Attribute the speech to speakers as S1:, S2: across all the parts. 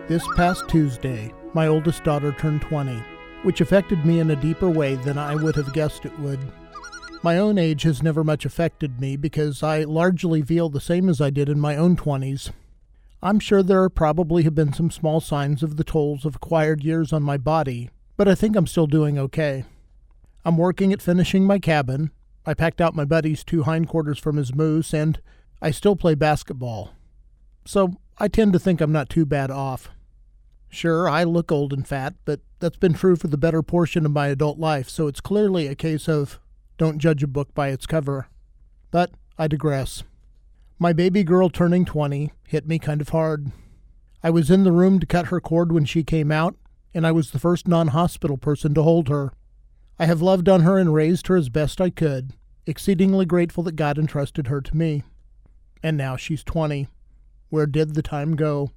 S1: This past Tuesday, my oldest daughter turned 20, which affected me in a deeper way than I would have guessed it would. My own age has never much affected me because I largely feel the same as I did in my own 20s. I'm sure there probably have been some small signs of the tolls of acquired years on my body, but I think I'm still doing okay. I'm working at finishing my cabin. I packed out my buddy's 2 hindquarters from his moose, and I still play basketball. So I tend to think I'm not too bad off. Sure, I look old and fat, but that's been true for the better portion of my adult life, so it's clearly a case of don't judge a book by its cover. But I digress. My baby girl turning 20 hit me kind of hard. I was in the room to cut her cord when she came out, and I was the first non-hospital person to hold her. I have loved on her and raised her as best I could, exceedingly grateful that God entrusted her to me. And now she's 20. Where did the time go?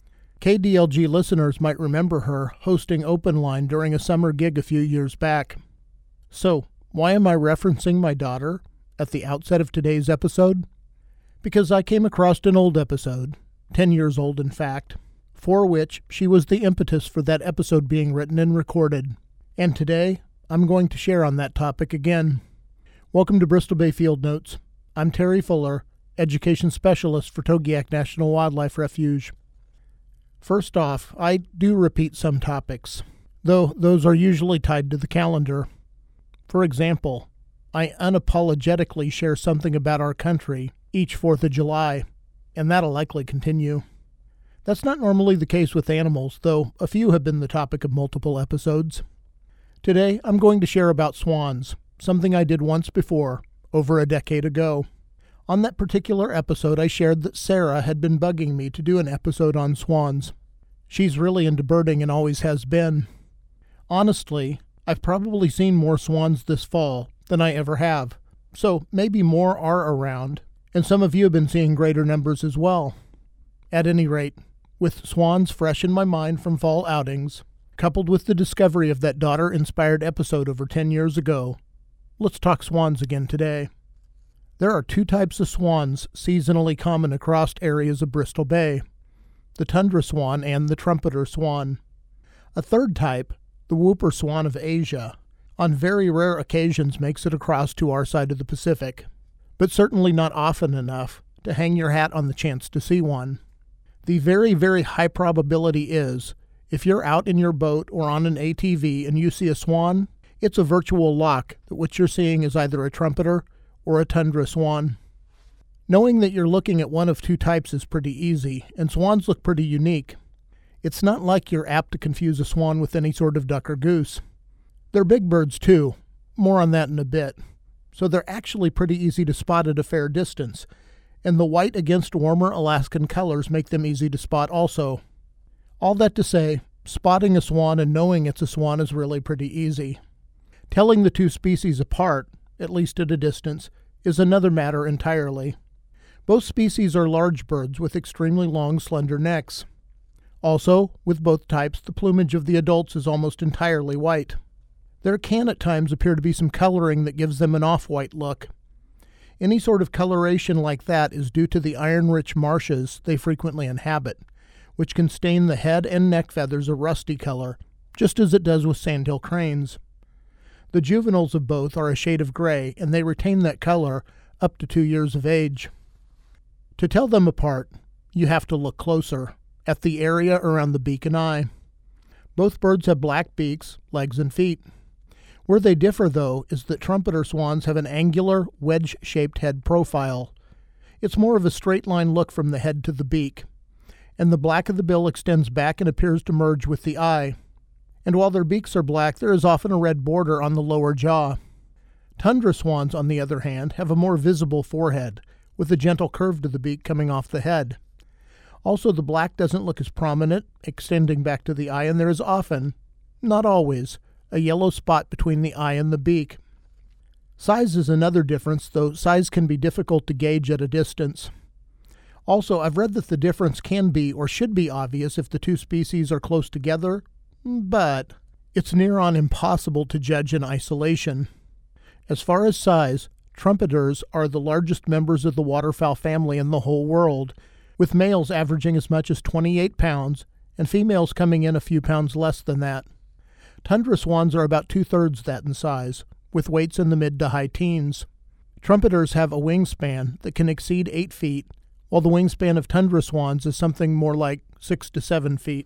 S1: KDLG listeners might remember her hosting Open Line during a summer gig a few years back. So, why am I referencing my daughter at the outset of today's episode? Because I came across an old episode, 10 years old in fact, for which she was the impetus for that episode being written and recorded. And today, I'm going to share on that topic again. Welcome to Bristol Bay Field Notes. I'm Terry Fuller, Education Specialist for Togiak National Wildlife Refuge. First off, I do repeat some topics, though those are usually tied to the calendar. For example, I unapologetically share something about our country each 4th of July, and that'll likely continue. That's not normally the case with animals, though a few have been the topic of multiple episodes. Today, I'm going to share about swans, something I did once before, over a decade ago. On that particular episode, I shared that Sarah had been bugging me to do an episode on swans. She's really into birding and always has been. Honestly, I've probably seen more swans this fall than I ever have, so maybe more are around, and some of you have been seeing greater numbers as well. At any rate, with swans fresh in my mind from fall outings, coupled with the discovery of that daughter-inspired episode over 10 years ago, let's talk swans again today. There are 2 types of swans seasonally common across areas of Bristol Bay, the tundra swan and the trumpeter swan. A third type, the whooper swan of Asia, on very rare occasions makes it across to our side of the Pacific, but certainly not often enough to hang your hat on the chance to see one. The very, very high probability is, if you're out in your boat or on an ATV and you see a swan, it's a virtual lock that what you're seeing is either a trumpeter or a tundra swan. Knowing that you're looking at one of 2 types is pretty easy, and swans look pretty unique. It's not like you're apt to confuse a swan with any sort of duck or goose. They're big birds too, more on that in a bit, so they're actually pretty easy to spot at a fair distance, and the white against warmer Alaskan colors make them easy to spot also. All that to say, spotting a swan and knowing it's a swan is really pretty easy. Telling the 2 species apart, at least at a distance, is another matter entirely. Both species are large birds with extremely long, slender necks. Also, with both types, the plumage of the adults is almost entirely white. There can at times appear to be some coloring that gives them an off-white look. Any sort of coloration like that is due to the iron-rich marshes they frequently inhabit, which can stain the head and neck feathers a rusty color, just as it does with sandhill cranes. The juveniles of both are a shade of gray, and they retain that color up to 2 years of age. To tell them apart, you have to look closer, at the area around the beak and eye. Both birds have black beaks, legs, and feet. Where they differ, though, is that trumpeter swans have an angular, wedge-shaped head profile. It's more of a straight-line look from the head to the beak, and the black of the bill extends back and appears to merge with the eye. And while their beaks are black, there is often a red border on the lower jaw. Tundra swans, on the other hand, have a more visible forehead, with a gentle curve to the beak coming off the head. Also, the black doesn't look as prominent, extending back to the eye, and there is often, not always, a yellow spot between the eye and the beak. Size is another difference, though size can be difficult to gauge at a distance. Also, I've read that the difference can be or should be obvious if the 2 species are close together, but it's near on impossible to judge in isolation. As far as size, trumpeters are the largest members of the waterfowl family in the whole world, with males averaging as much as 28 pounds and females coming in a few pounds less than that. Tundra swans are about 2/3 that in size, with weights in the mid to high teens. Trumpeters have a wingspan that can exceed 8 feet, while the wingspan of tundra swans is something more like 6 to 7 feet.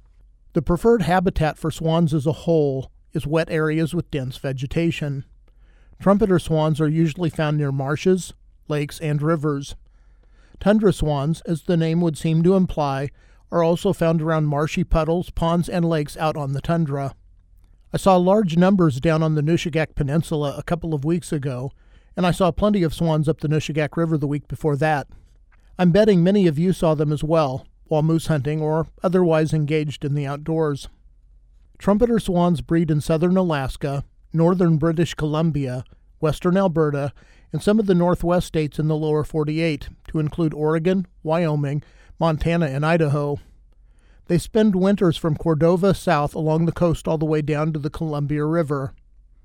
S1: The preferred habitat for swans as a whole is wet areas with dense vegetation. Trumpeter swans are usually found near marshes, lakes, and rivers. Tundra swans, as the name would seem to imply, are also found around marshy puddles, ponds, and lakes out on the tundra. I saw large numbers down on the Nushagak Peninsula a couple of weeks ago, and I saw plenty of swans up the Nushagak River the week before that. I'm betting many of you saw them as well, while moose hunting or otherwise engaged in the outdoors. Trumpeter swans breed in southern Alaska, northern British Columbia, western Alberta, and some of the northwest states in the lower 48, to include Oregon, Wyoming, Montana, and Idaho. They spend winters from Cordova south along the coast all the way down to the Columbia River.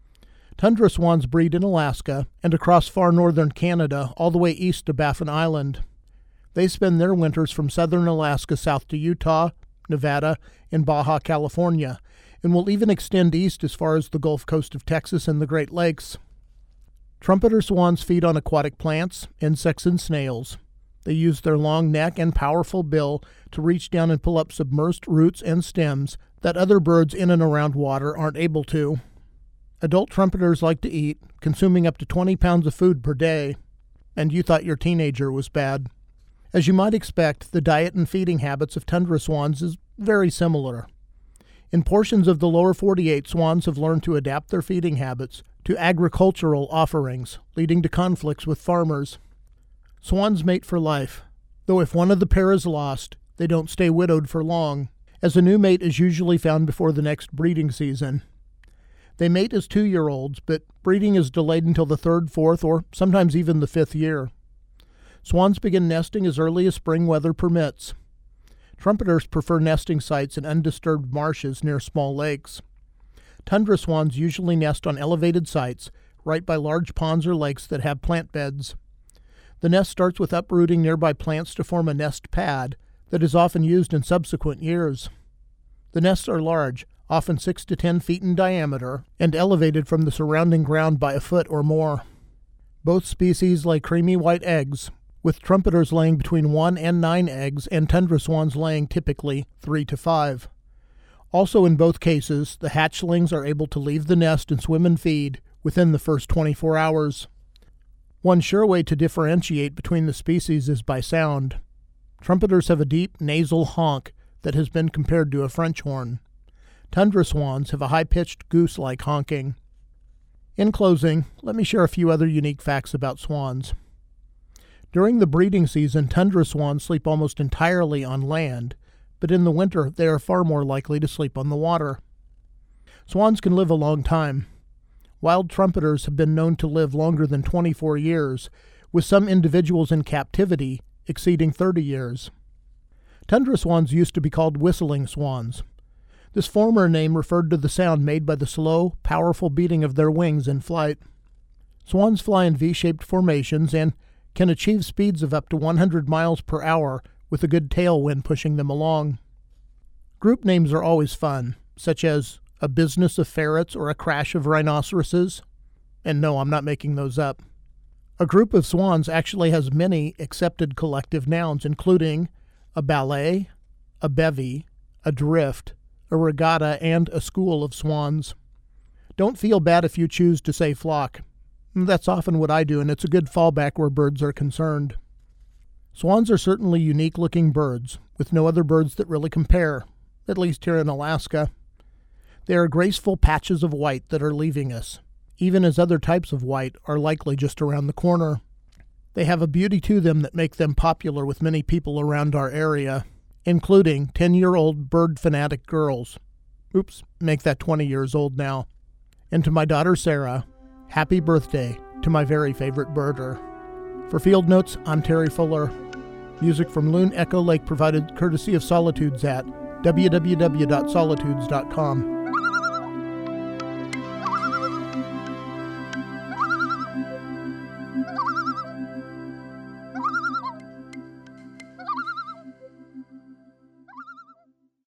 S1: Tundra swans breed in Alaska and across far northern Canada all the way east to Baffin Island. They spend their winters from southern Alaska south to Utah, Nevada, and Baja California, and will even extend east as far as the Gulf Coast of Texas and the Great Lakes. Trumpeter swans feed on aquatic plants, insects, and snails. They use their long neck and powerful bill to reach down and pull up submerged roots and stems that other birds in and around water aren't able to. Adult trumpeters like to eat, consuming up to 20 pounds of food per day. And you thought your teenager was bad. As you might expect, the diet and feeding habits of tundra swans is very similar. In portions of the lower 48, swans have learned to adapt their feeding habits to agricultural offerings, leading to conflicts with farmers. Swans mate for life, though if one of the pair is lost, they don't stay widowed for long, as a new mate is usually found before the next breeding season. They mate as 2-year-olds, but breeding is delayed until the 3rd, 4th, or sometimes even the 5th year. Swans begin nesting as early as spring weather permits. Trumpeters prefer nesting sites in undisturbed marshes near small lakes. Tundra swans usually nest on elevated sites, right by large ponds or lakes that have plant beds. The nest starts with uprooting nearby plants to form a nest pad that is often used in subsequent years. The nests are large, often 6 to 10 feet in diameter, and elevated from the surrounding ground by a foot or more. Both species lay creamy white eggs, with trumpeters laying between 1 and 9 eggs and tundra swans laying typically 3 to 5. Also in both cases, the hatchlings are able to leave the nest and swim and feed within the first 24 hours. One sure way to differentiate between the species is by sound. Trumpeters have a deep nasal honk that has been compared to a French horn. Tundra swans have a high-pitched goose-like honking. In closing, let me share a few other unique facts about swans. During the breeding season, tundra swans sleep almost entirely on land, but in the winter they are far more likely to sleep on the water. Swans can live a long time. Wild trumpeters have been known to live longer than 24 years, with some individuals in captivity exceeding 30 years. Tundra swans used to be called whistling swans. This former name referred to the sound made by the slow, powerful beating of their wings in flight. Swans fly in V-shaped formations and can achieve speeds of up to 100 miles per hour with a good tailwind pushing them along. Group names are always fun, such as a business of ferrets or a crash of rhinoceroses. And no, I'm not making those up. A group of swans actually has many accepted collective nouns, including a ballet, a bevy, a drift, a regatta, and a school of swans. Don't feel bad if you choose to say flock. That's often what I do, and it's a good fallback where birds are concerned. Swans are certainly unique-looking birds, with no other birds that really compare, at least here in Alaska. They are graceful patches of white that are leaving us, even as other types of white are likely just around the corner. They have a beauty to them that make them popular with many people around our area, including 10-year-old bird fanatic girls. Oops, make that 20 years old now. And to my daughter Sarah, happy birthday to my very favorite birder. For Field Notes, I'm Terry Fuller. Music from Loon Echo Lake provided courtesy of Solitudes at www.solitudes.com.